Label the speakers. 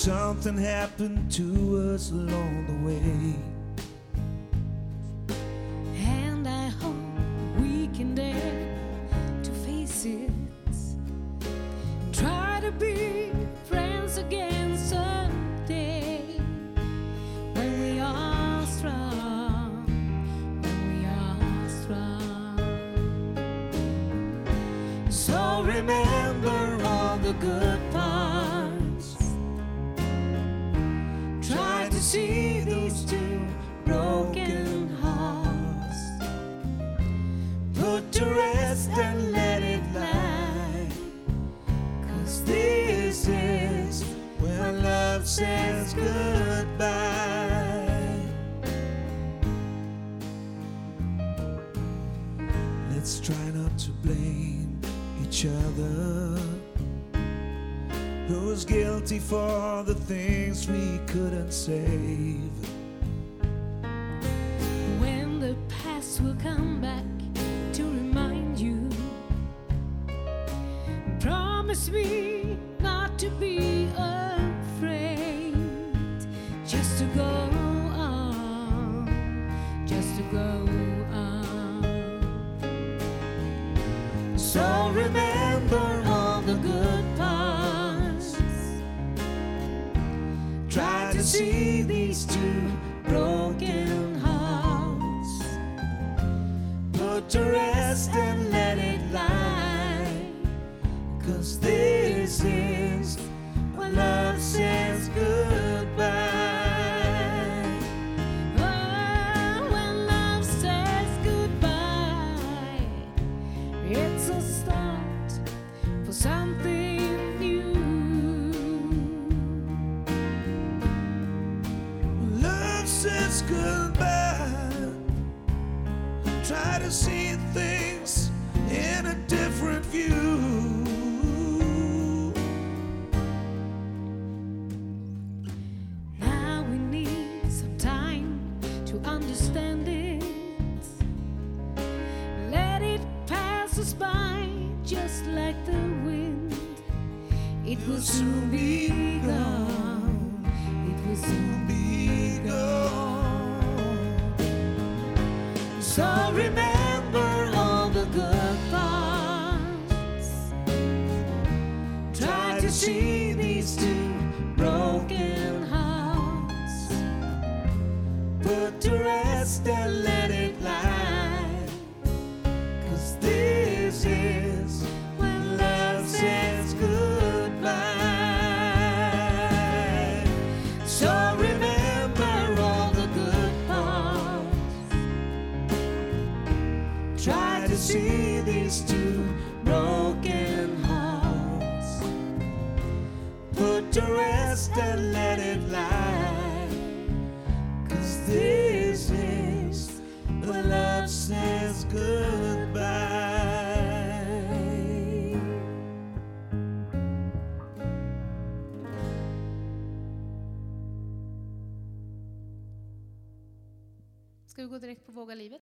Speaker 1: something happened to us along the way.
Speaker 2: And I hope we can dare to face it. Try to be friends again someday. When we are strong, when we are strong. So remember all the good parts. Try to see these two broken hearts. Put to rest and let it lie. 'Cause this is when love says goodbye. Let's try not to blame each other. Who's guilty for the things we couldn't save? When the past will come back to remind you, promise me not to be afraid. Just to go on, just to go on. So remember all the good parts. Try to see these two broken hearts. Put to rest and let it lie. 'Cause this is when love says goodbye. Oh, when love says goodbye, it's a start for something new.
Speaker 1: Love says goodbye. Try to see things in a different view.
Speaker 2: Now we need some time to understand it. Let it pass us by just like the wind. It will soon be gone. It will soon be gone. So remember all the good parts. Try to see these two broken hearts. Put to rest and let it lie. 'Cause this is when love says goodbye. So remember all the good parts. Try to see these two broken hearts. Put to rest and let it lie. 'Cause this is when love says goodbye.
Speaker 3: Ska vi gå direkt på Våga livet?